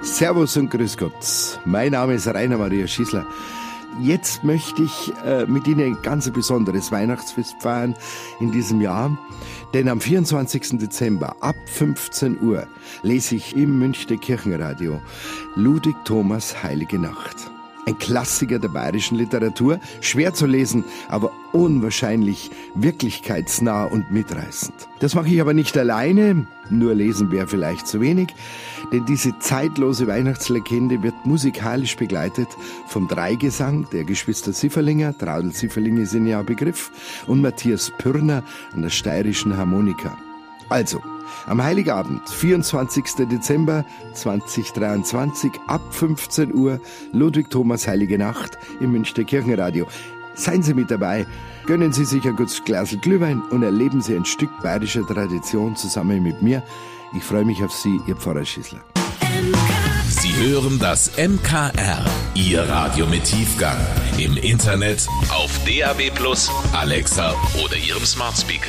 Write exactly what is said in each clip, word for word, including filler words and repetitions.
Servus und grüß Gott. Mein Name ist Rainer Maria Schießler. Jetzt möchte ich äh, mit Ihnen ein ganz besonderes Weihnachtsfest feiern in diesem Jahr. Denn am vierundzwanzigsten Dezember ab fünfzehn Uhr lese ich im Münchner Kirchenradio Ludwig Thomas Heilige Nacht. Ein Klassiker der bayerischen Literatur, schwer zu lesen, aber unwahrscheinlich wirklichkeitsnah und mitreißend. Das mache ich aber nicht alleine, nur lesen wäre vielleicht zu wenig, denn diese zeitlose Weihnachtslegende wird musikalisch begleitet vom Dreigesang der Geschwister Sifferlinger, Traudl Sifferlinge sind ja ein Begriff, und Matthias Pürner an der steirischen Harmonika. Also, am Heiligabend, vierundzwanzigsten Dezember zweitausenddreiundzwanzig, ab fünfzehn Uhr, Ludwig Thomas Heilige Nacht im Münchner Kirchenradio. Seien Sie mit dabei, gönnen Sie sich ein gutes Glas Glühwein und erleben Sie ein Stück bayerischer Tradition zusammen mit mir. Ich freue mich auf Sie, Ihr Pfarrer Schießler. Sie hören das M K R, Ihr Radio mit Tiefgang. Im Internet, auf D A B plus, Alexa oder Ihrem Smart Speaker.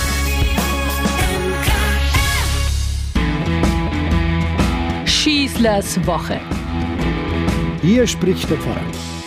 Schießlers Woche. Hier spricht der Pfarrer.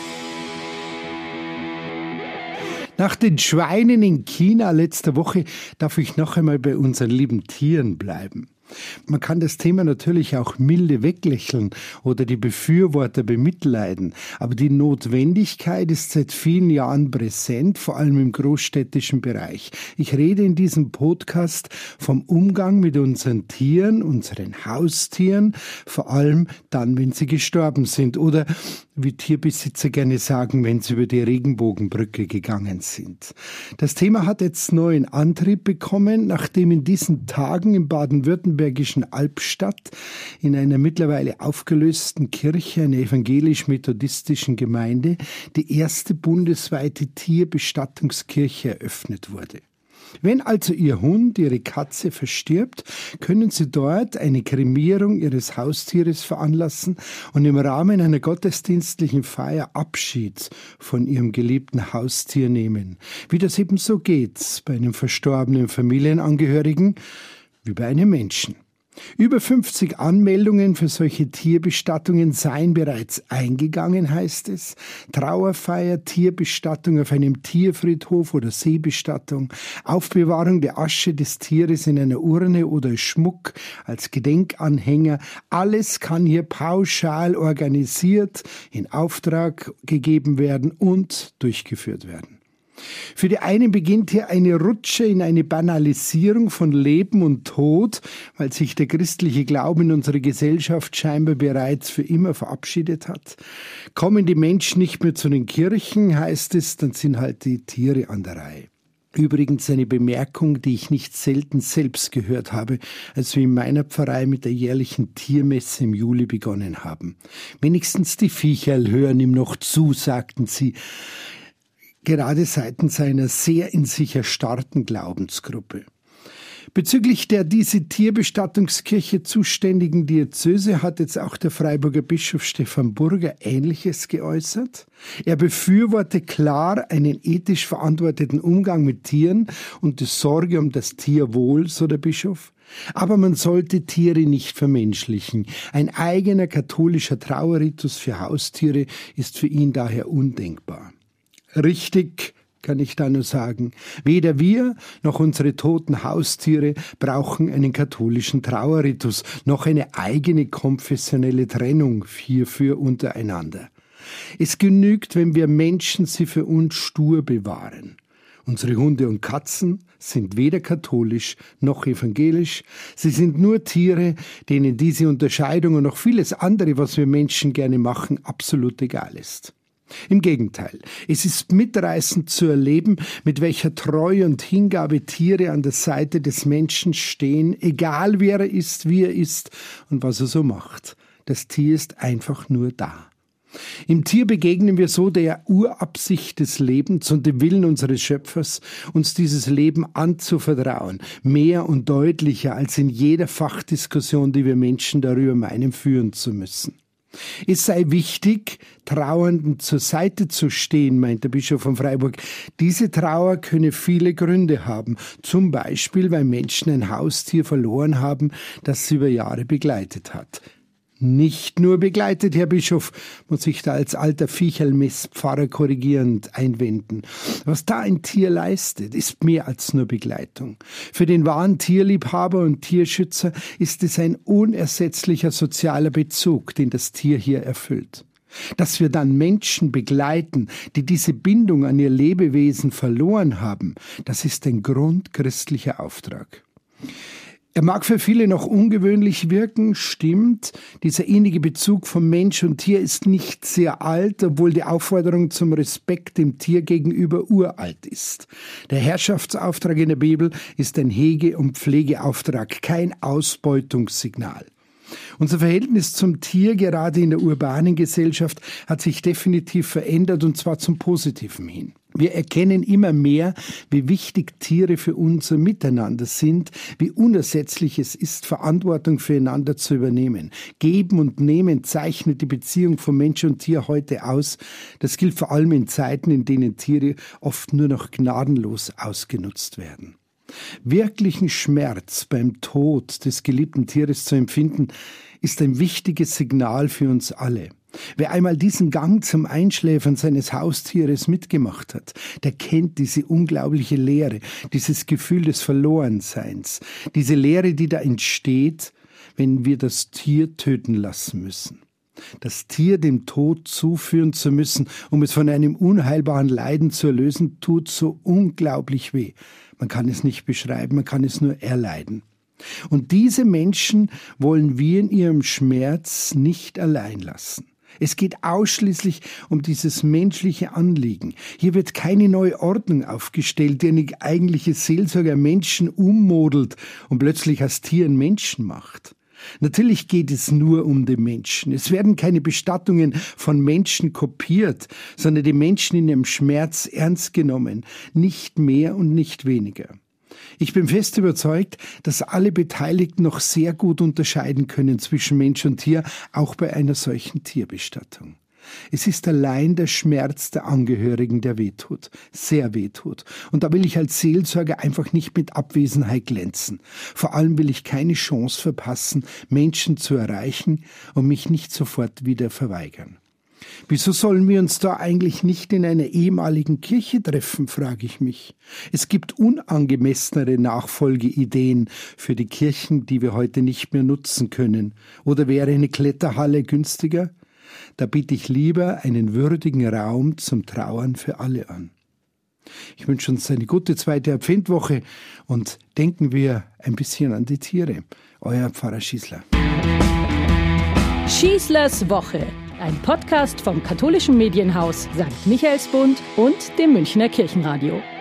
Nach den Schweinen in China letzter Woche darf ich noch einmal bei unseren lieben Tieren bleiben. Man kann das Thema natürlich auch milde weglächeln oder die Befürworter bemitleiden, aber die Notwendigkeit ist seit vielen Jahren präsent, vor allem im großstädtischen Bereich. Ich rede in diesem Podcast vom Umgang mit unseren Tieren, unseren Haustieren, vor allem dann, wenn sie gestorben sind oder, wie Tierbesitzer gerne sagen, wenn sie über die Regenbogenbrücke gegangen sind. Das Thema hat jetzt neuen Antrieb bekommen, nachdem in diesen Tagen im baden-württembergischen Albstadt in einer mittlerweile aufgelösten Kirche, einer evangelisch-methodistischen Gemeinde, die erste bundesweite Tierbestattungskirche eröffnet wurde. Wenn also Ihr Hund, Ihre Katze verstirbt, können Sie dort eine Kremierung Ihres Haustieres veranlassen und im Rahmen einer gottesdienstlichen Feier Abschied von Ihrem geliebten Haustier nehmen. Wie das eben so geht bei einem verstorbenen Familienangehörigen wie bei einem Menschen. Über fünfzig Anmeldungen für solche Tierbestattungen seien bereits eingegangen, heißt es. Trauerfeier, Tierbestattung auf einem Tierfriedhof oder Seebestattung, Aufbewahrung der Asche des Tieres in einer Urne oder Schmuck als Gedenkanhänger. Alles kann hier pauschal organisiert, in Auftrag gegeben werden und durchgeführt werden. Für die einen beginnt hier eine Rutsche in eine Banalisierung von Leben und Tod, weil sich der christliche Glaube in unserer Gesellschaft scheinbar bereits für immer verabschiedet hat. Kommen die Menschen nicht mehr zu den Kirchen, heißt es, dann sind halt die Tiere an der Reihe. Übrigens eine Bemerkung, die ich nicht selten selbst gehört habe, als wir in meiner Pfarrei mit der jährlichen Tiermesse im Juli begonnen haben. Wenigstens die Viecherl hören ihm noch zu, sagten sie, gerade seitens einer sehr in sich erstarrten Glaubensgruppe. Bezüglich der diese Tierbestattungskirche zuständigen Diözese hat jetzt auch der Freiburger Bischof Stefan Burger Ähnliches geäußert. Er befürworte klar einen ethisch verantworteten Umgang mit Tieren und die Sorge um das Tierwohl, so der Bischof. Aber man sollte Tiere nicht vermenschlichen. Ein eigener katholischer Trauerritus für Haustiere ist für ihn daher undenkbar. Richtig, kann ich da nur sagen. Weder wir noch unsere toten Haustiere brauchen einen katholischen Trauerritus, noch eine eigene konfessionelle Trennung hierfür untereinander. Es genügt, wenn wir Menschen sie für uns stur bewahren. Unsere Hunde und Katzen sind weder katholisch noch evangelisch. Sie sind nur Tiere, denen diese Unterscheidung und noch vieles andere, was wir Menschen gerne machen, absolut egal ist. Im Gegenteil, es ist mitreißend zu erleben, mit welcher Treue und Hingabe Tiere an der Seite des Menschen stehen, egal wer er ist, wie er ist und was er so macht. Das Tier ist einfach nur da. Im Tier begegnen wir so der Urabsicht des Lebens und dem Willen unseres Schöpfers, uns dieses Leben anzuvertrauen, mehr und deutlicher als in jeder Fachdiskussion, die wir Menschen darüber meinen, führen zu müssen. Es sei wichtig, Trauernden zur Seite zu stehen, meint der Bischof von Freiburg. Diese Trauer könne viele Gründe haben, zum Beispiel, weil Menschen ein Haustier verloren haben, das sie über Jahre begleitet hat. Nicht nur begleitet, Herr Bischof, muss ich da als alter Viechelmess-Pfarrer korrigierend einwenden. Was da ein Tier leistet, ist mehr als nur Begleitung. Für den wahren Tierliebhaber und Tierschützer ist es ein unersetzlicher sozialer Bezug, den das Tier hier erfüllt. Dass wir dann Menschen begleiten, die diese Bindung an ihr Lebewesen verloren haben, das ist ein grundchristlicher Auftrag. Er mag für viele noch ungewöhnlich wirken, stimmt. Dieser innige Bezug von Mensch und Tier ist nicht sehr alt, obwohl die Aufforderung zum Respekt dem Tier gegenüber uralt ist. Der Herrschaftsauftrag in der Bibel ist ein Hege- und Pflegeauftrag, kein Ausbeutungssignal. Unser Verhältnis zum Tier, gerade in der urbanen Gesellschaft, hat sich definitiv verändert, und zwar zum Positiven hin. Wir erkennen immer mehr, wie wichtig Tiere für unser Miteinander sind, wie unersetzlich es ist, Verantwortung füreinander zu übernehmen. Geben und Nehmen zeichnet die Beziehung von Mensch und Tier heute aus. Das gilt vor allem in Zeiten, in denen Tiere oft nur noch gnadenlos ausgenutzt werden. Wirklichen Schmerz beim Tod des geliebten Tieres zu empfinden, ist ein wichtiges Signal für uns alle. Wer einmal diesen Gang zum Einschläfern seines Haustieres mitgemacht hat, der kennt diese unglaubliche Leere, dieses Gefühl des Verlorenseins, diese Leere, die da entsteht, wenn wir das Tier töten lassen müssen. Das Tier dem Tod zuführen zu müssen, um es von einem unheilbaren Leiden zu erlösen, tut so unglaublich weh. Man kann es nicht beschreiben, man kann es nur erleiden. Und diese Menschen wollen wir in ihrem Schmerz nicht allein lassen. Es geht ausschließlich um dieses menschliche Anliegen. Hier wird keine neue Ordnung aufgestellt, die eine eigentliche Seelsorger Menschen ummodelt und plötzlich aus Tieren Menschen macht. Natürlich geht es nur um den Menschen. Es werden keine Bestattungen von Menschen kopiert, sondern die Menschen in ihrem Schmerz ernst genommen. Nicht mehr und nicht weniger. Ich bin fest überzeugt, dass alle Beteiligten noch sehr gut unterscheiden können zwischen Mensch und Tier, auch bei einer solchen Tierbestattung. Es ist allein der Schmerz der Angehörigen, der wehtut, sehr wehtut. Und da will ich als Seelsorger einfach nicht mit Abwesenheit glänzen. Vor allem will ich keine Chance verpassen, Menschen zu erreichen und mich nicht sofort wieder verweigern. Wieso sollen wir uns da eigentlich nicht in einer ehemaligen Kirche treffen, frage ich mich. Es gibt unangemessenere Nachfolgeideen für die Kirchen, die wir heute nicht mehr nutzen können. Oder wäre eine Kletterhalle günstiger? Da biete ich lieber einen würdigen Raum zum Trauern für alle an. Ich wünsche uns eine gute zweite Adventwoche und denken wir ein bisschen an die Tiere. Euer Pfarrer Schießler. Schießlers Woche. Ein Podcast vom katholischen Medienhaus Sankt Michaelsbund und dem Münchner Kirchenradio.